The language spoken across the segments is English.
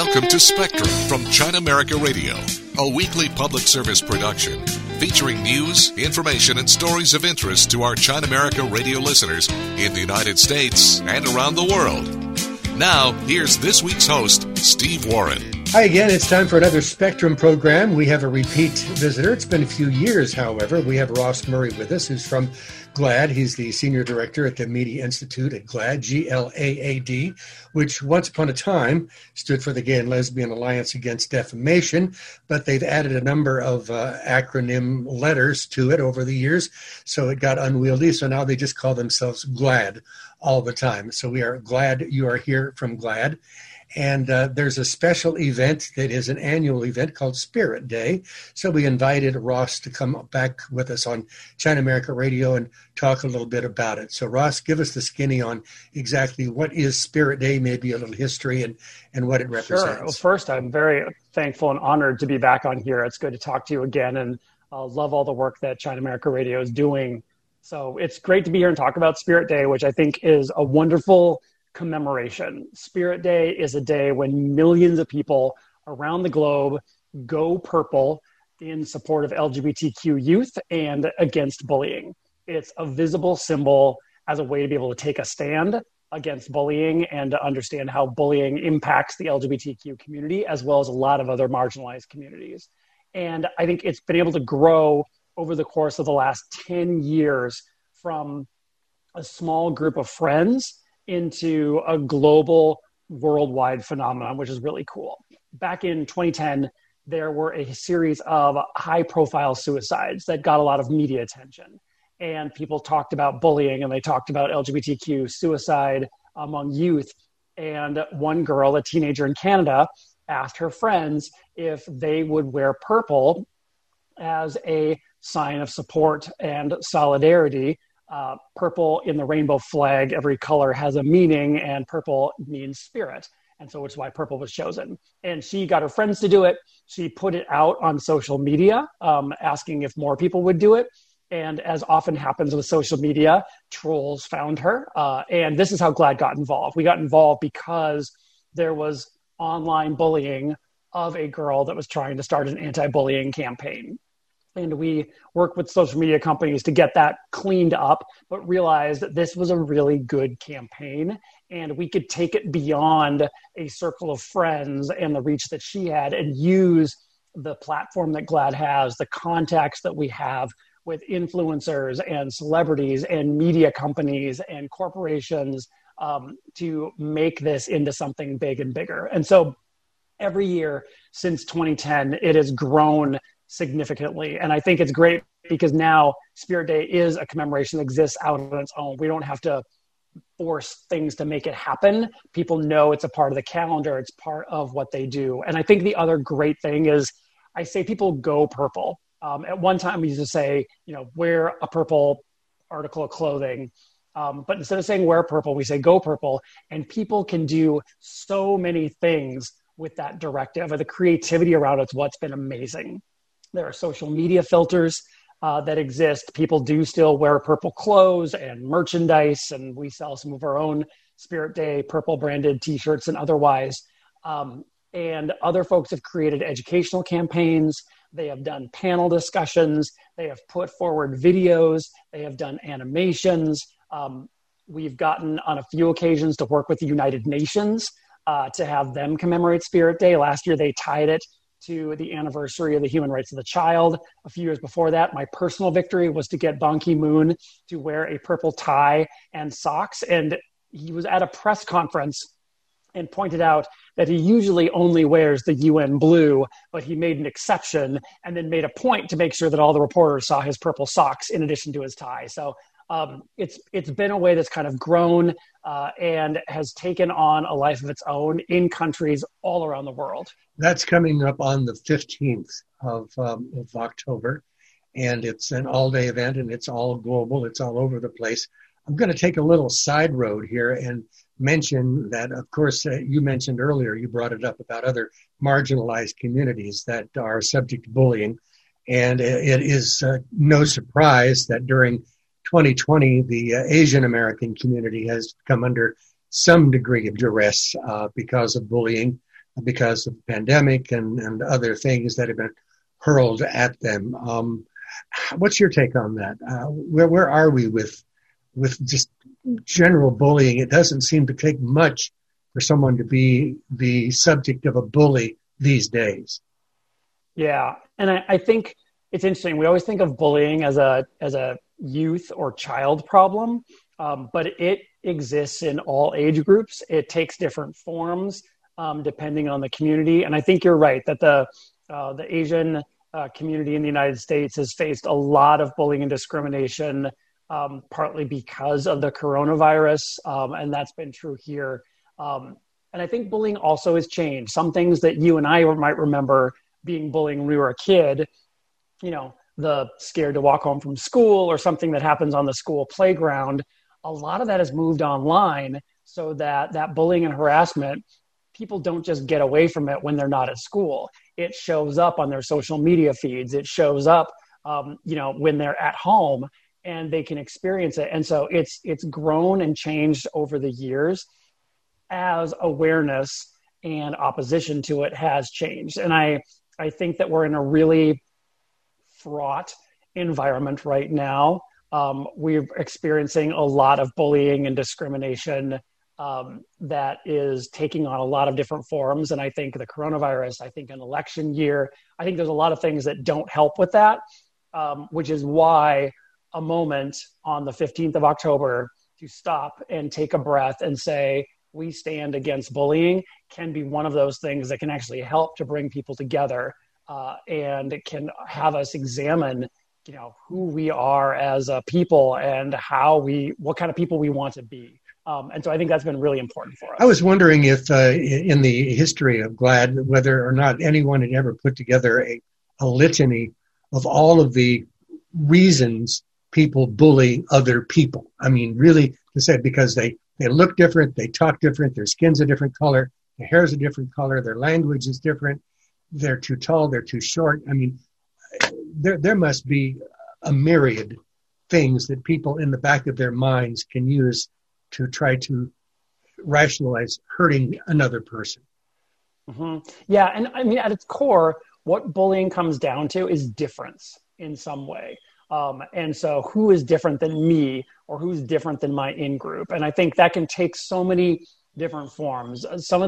Welcome to Spectrum from China America Radio, a weekly public service production featuring news, information, and stories of interest to our China America Radio listeners in the United States and around the world. Now, here's this week's host, Steve Warren. Hi again, it's time for another Spectrum program. We have a repeat visitor. It's been a few years, however. We have Ross Murray with us, who's from GLAAD. He's the Senior Director at the Media Institute at GLAAD, G-L-A-A-D, which once upon a time stood for the Gay and Lesbian Alliance Against Defamation, but they've added a number of acronym letters to it over the years, so it got unwieldy, so now they just call themselves GLAAD all the time. So we are glad you are here from GLAAD. And there's a special event that is an annual event called Spirit Day. So we invited Ross to come back with us on China America Radio and talk a little bit about it. So Ross, give us the skinny on exactly what is Spirit Day, maybe a little history and what it represents. Sure. Well, first, I'm very thankful and honored to be back on here. It's good to talk to you again, and love all the work that China America Radio is doing. So it's great to be here and talk about Spirit Day, which I think is a wonderful commemoration. Spirit Day is a day when millions of people around the globe go purple in support of LGBTQ youth and against bullying. It's a visible symbol as a way to be able to take a stand against bullying and to understand how bullying impacts the LGBTQ community as well as a lot of other marginalized communities. And I think it's been able to grow over the course of the last 10 years from a small group of friends into a global, worldwide phenomenon, which is really cool. Back in 2010, there were a series of high-profile suicides that got a lot of media attention. And people talked about bullying, and they talked about LGBTQ suicide among youth. And one girl, a teenager in Canada, asked her friends if they would wear purple as a sign of support and solidarity. Purple in the rainbow flag, every color has a meaning, and purple means spirit. And so it's why purple was chosen. And she got her friends to do it. She put it out on social media, asking if more people would do it. And as often happens with social media, trolls found her. And this is how GLAAD got involved. We got involved because there was online bullying of a girl that was trying to start an anti-bullying campaign. And we worked with social media companies to get that cleaned up, but realized that this was a really good campaign and we could take it beyond a circle of friends and the reach that she had and use the platform that GLAAD has, the contacts that we have with influencers and celebrities and media companies and corporations to make this into something big and bigger. And so every year since 2010, it has grown significantly. And I think it's great because now Spirit Day is a commemoration that exists out on its own. We don't have to force things to make it happen. People know it's a part of the calendar. It's part of what they do. And I think the other great thing is I say people go purple. At one time we used to say, wear a purple article of clothing. But instead of saying wear purple, we say go purple. And people can do so many things with that directive, or the creativity around it's what's been amazing. There are social media filters that exist. People do still wear purple clothes and merchandise, and we sell some of our own Spirit Day purple branded t-shirts and otherwise. And other folks have created educational campaigns. They have done panel discussions. They have put forward videos. They have done animations. We've gotten on a few occasions to work with the United Nations to have them commemorate Spirit Day. Last year, they tied it to the anniversary of the Human Rights of the Child. A few years before that, my personal victory was to get Ban Ki-moon to wear a purple tie and socks. And he was at a press conference and pointed out that he usually only wears the UN blue, but he made an exception and then made a point to make sure that all the reporters saw his purple socks in addition to his tie. So it's been a way that's kind of grown and has taken on a life of its own in countries all around the world. That's coming up on the 15th of October, and it's an all-day event, and it's all global. It's all over the place. I'm going to take a little side road here and mention that, of course, you mentioned earlier, you brought it up about other marginalized communities that are subject to bullying. And it is no surprise that during 2020, the Asian American community has come under some degree of duress because of bullying. because of the pandemic and other things that have been hurled at them. What's your take on that? Where are we with just general bullying? It doesn't seem to take much for someone to be the subject of a bully these days. Yeah, and I think it's interesting. We always think of bullying as a youth or child problem, but it exists in all age groups. It takes different forms depending on the community. And I think you're right that the Asian community in the United States has faced a lot of bullying and discrimination, partly because of the coronavirus, and that's been true here. And I think bullying also has changed. Some things that you and I might remember being bullying when we were a kid, the scared to walk home from school or something that happens on the school playground, a lot of that has moved online so that bullying and harassment, people don't just get away from it when they're not at school. It shows up on their social media feeds. It shows up, when they're at home and they can experience it. And so it's grown and changed over the years as awareness and opposition to it has changed. And I think that we're in a really fraught environment right now. We're experiencing a lot of bullying and discrimination that is taking on a lot of different forms. And I think the coronavirus, I think an election year, I think there's a lot of things that don't help with that, which is why a moment on the 15th of October to stop and take a breath and say, we stand against bullying can be one of those things that can actually help to bring people together. And it can have us examine, who we are as a people and what kind of people we want to be. And so I think that's been really important for us. I was wondering if in the history of GLAAD, whether or not anyone had ever put together a litany of all of the reasons people bully other people. I mean, really, to say because they look different, they talk different, their skin's a different color, their hair's a different color, their language is different, they're too tall, they're too short. I mean, there must be a myriad things that people in the back of their minds can use to try to rationalize hurting another person. Mm-hmm. Yeah, and I mean, at its core, what bullying comes down to is difference in some way. And so who is different than me or who's different than my in-group? And I think that can take so many different forms. Some of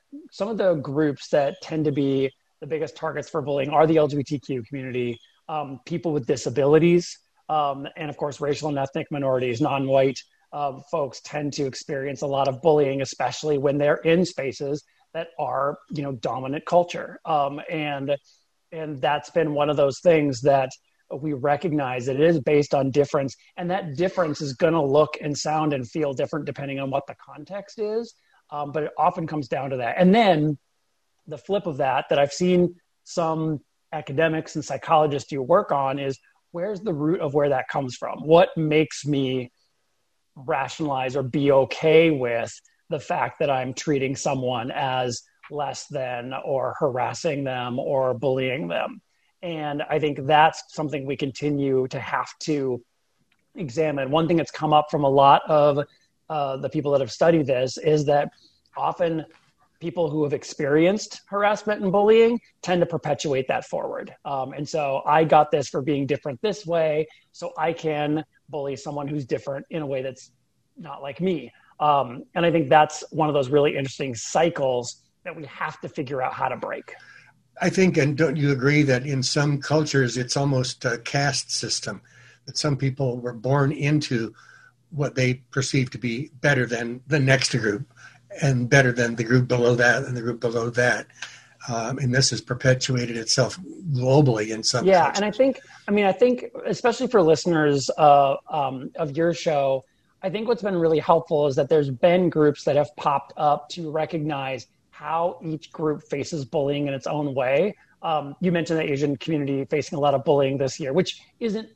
the groups that tend to be the biggest targets for bullying are the LGBTQ community, people with disabilities, and of course, racial and ethnic minorities, non-white folks tend to experience a lot of bullying, especially when they're in spaces that are, dominant culture. And that's been one of those things that we recognize that it is based on difference, and that difference is going to look and sound and feel different depending on what the context is. But it often comes down to that. And then the flip of that I've seen some academics and psychologists do work on is where's the root of where that comes from? What makes me rationalize or be okay with the fact that I'm treating someone as less than or harassing them or bullying them? And I think that's something we continue to have to examine. One thing that's come up from a lot of the people that have studied this is that often people who have experienced harassment and bullying tend to perpetuate that forward. And so I got this for being different this way, so I can bully someone who's different in a way that's not like me. And I think that's one of those really interesting cycles that we have to figure out how to break. I think, and don't you agree that in some cultures it's almost a caste system, that some people were born into what they perceive to be better than the next group and better than the group below that and the group below that. And this has perpetuated itself globally in some cultures. And I think especially for listeners of your show, I think what's been really helpful is that there's been groups that have popped up to recognize how each group faces bullying in its own way. You mentioned the Asian community facing a lot of bullying this year, which it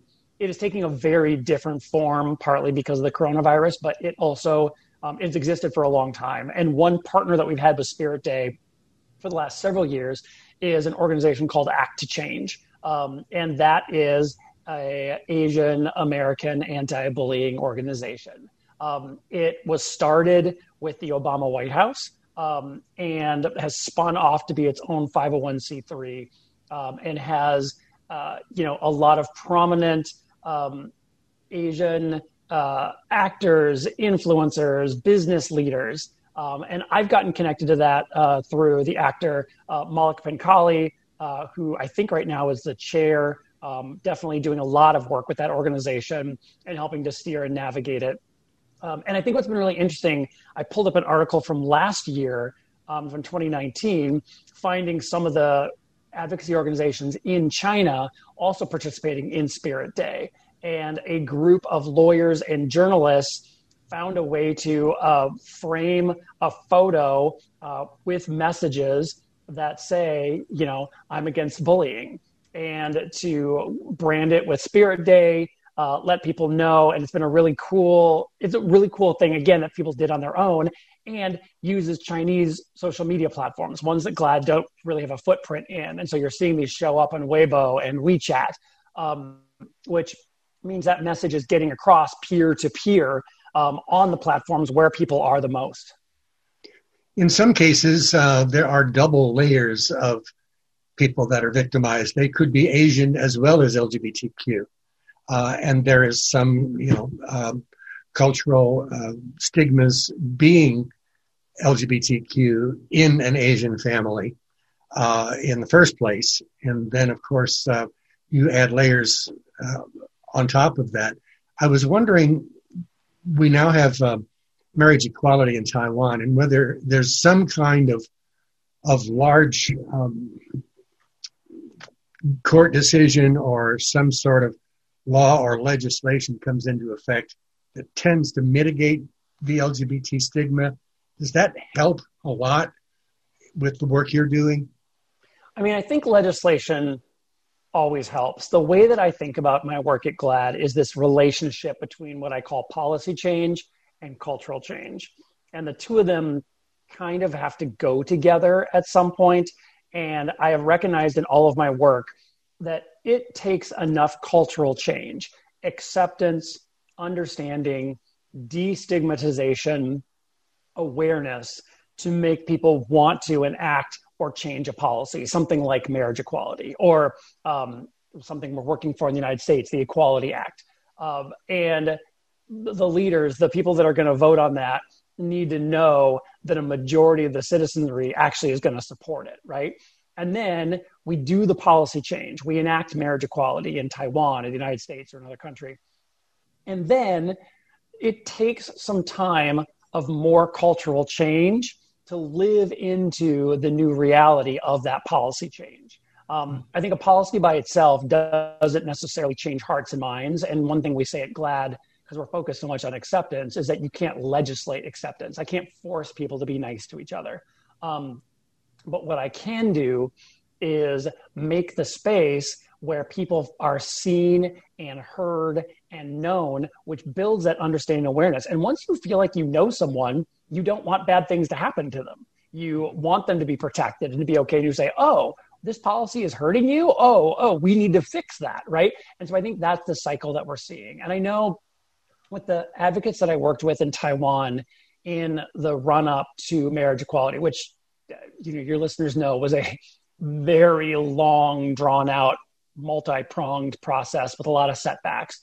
is taking a very different form, partly because of the coronavirus, but it also it's existed for a long time. And one partner that we've had with Spirit Day for the last several years is an organization called Act to Change. And that is an Asian American anti-bullying organization. It was started with the Obama White House. and has spun off to be its own 501c3, and has a lot of prominent Asian actors, influencers, business leaders. And I've gotten connected to that through the actor Malik Pankali, who I think right now is the chair, definitely doing a lot of work with that organization and helping to steer and navigate it. And I think what's been really interesting, I pulled up an article from last year, from 2019, finding some of the advocacy organizations in China also participating in Spirit Day. And a group of lawyers and journalists found a way to frame a photo with messages that say, I'm against bullying, and to brand it with Spirit Day, let people know. And it's a really cool thing, again, that people did on their own, and uses Chinese social media platforms, ones that GLAAD don't really have a footprint in. And so you're seeing these show up on Weibo and WeChat, which means that message is getting across peer to peer on the platforms where people are the most. In some cases, there are double layers of people that are victimized. They could be Asian as well as LGBTQ. And there is some, cultural stigmas being LGBTQ in an Asian family in the first place. And then, of course, you add layers on top of that. I was wondering, we now have marriage equality in Taiwan, and whether there's some kind of large court decision or some sort of law or legislation comes into effect that tends to mitigate the LGBT stigma. Does that help a lot with the work you're doing? I mean, I think legislation always helps. The way that I think about my work at GLAAD is this relationship between what I call policy change and cultural change. And the two of them kind of have to go together at some point. And I have recognized in all of my work that it takes enough cultural change, acceptance, understanding, destigmatization, awareness to make people want to enact or change a policy, something like marriage equality, or something we're working for in the United States, the Equality Act. And the leaders, the people that are going to vote on that, need to know that a majority of the citizenry actually is going to support it, right? And then we do the policy change. We enact marriage equality in Taiwan, in the United States, or another country. And then it takes some time of more cultural change to live into the new reality of that policy change. I think a policy by itself doesn't necessarily change hearts and minds. And one thing we say at GLAAD, because we're focused so much on acceptance, is that you can't legislate acceptance. I can't force people to be nice to each other. But what I can do is make the space where people are seen and heard and known, which builds that understanding and awareness. And once you feel like you know someone, you don't want bad things to happen to them. You want them to be protected and to be okay to say, oh, this policy is hurting you. Oh, we need to fix that, right? And so I think that's the cycle that we're seeing. And I know with the advocates that I worked with in Taiwan in the run-up to marriage equality, which your listeners know was a very long, drawn-out, multi-pronged process with a lot of setbacks.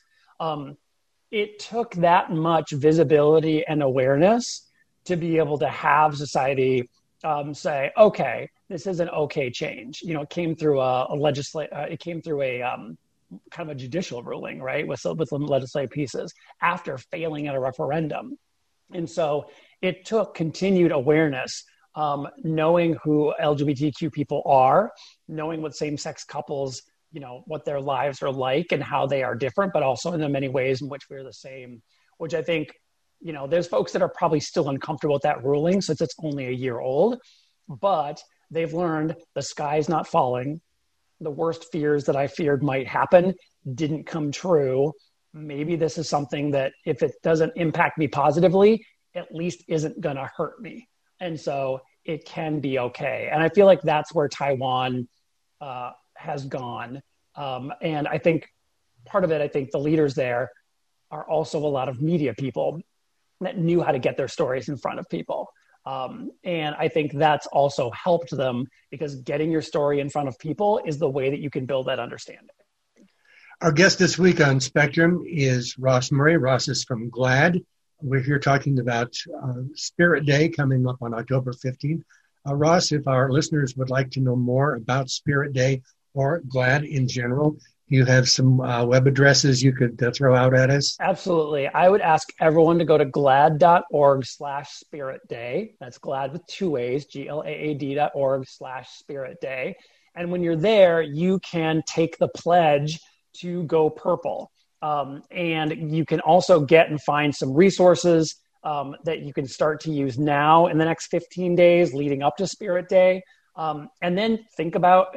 It took that much visibility and awareness to be able to have society say, okay, this is an okay change. It came through it came through a kind of a judicial ruling, right, with some legislative pieces after failing at a referendum. And so it took continued awareness, knowing who LGBTQ people are, knowing what same-sex couples, what their lives are like and how they are different, but also in the many ways in which we're the same, which I think, there's folks that are probably still uncomfortable with that ruling since it's only a year old, but they've learned the sky's not falling. The worst fears that I feared might happen didn't come true. Maybe this is something that if it doesn't impact me positively, at least isn't going to hurt me. And so it can be okay. And I feel like that's where Taiwan has gone. And I think part of it, I think the leaders there are also a lot of media people that knew how to get their stories in front of people. And I think that's also helped them, because getting your story in front of people is the way that you can build that understanding. Our guest this week on Spectrum is Ross Murray. Ross is from GLAAD. We're here talking about Spirit Day coming up on October 15th. Ross, if our listeners would like to know more about Spirit Day or GLAAD in general, you have some web addresses you could throw out at us? Absolutely. I would ask everyone to go to glaad.org/spiritday. That's GLAAD with 2 ways, GLAAD.org/spiritday. And when you're there, you can take the pledge to go purple. And you can also get and find some resources that you can start to use now in the next 15 days leading up to Spirit Day. And then think about,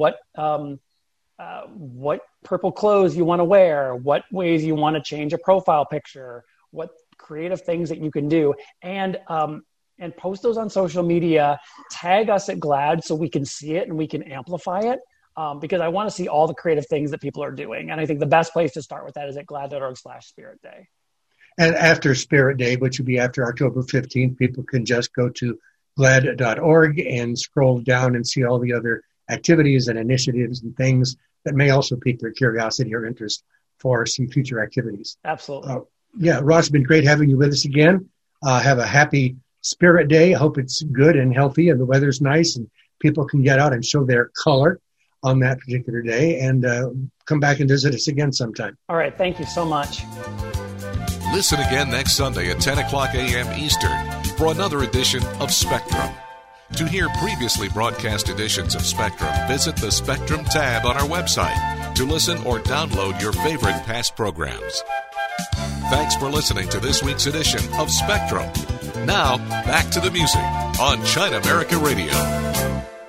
what purple clothes you want to wear, what ways you want to change a profile picture, what creative things that you can do, and post those on social media. Tag us at GLAAD so we can see it and we can amplify it, because I want to see all the creative things that people are doing. And I think the best place to start with that is at glaad.org/spiritday. And after Spirit Day, which will be after October 15th, people can just go to glaad.org and scroll down and see all the other activities and initiatives and things that may also pique their curiosity or interest for some future activities. Absolutely. Ross, it's been great having you with us again. Have a happy Spirit Day. I hope it's good and healthy and the weather's nice and people can get out and show their color on that particular day, and come back and visit us again sometime. All right. Thank you so much. Listen again next Sunday at 10 o'clock a.m. Eastern for another edition of Spectrum. To hear previously broadcast editions of Spectrum, visit the Spectrum tab on our website to listen or download your favorite past programs. Thanks for listening to this week's edition of Spectrum. Now, back to the music on China America Radio.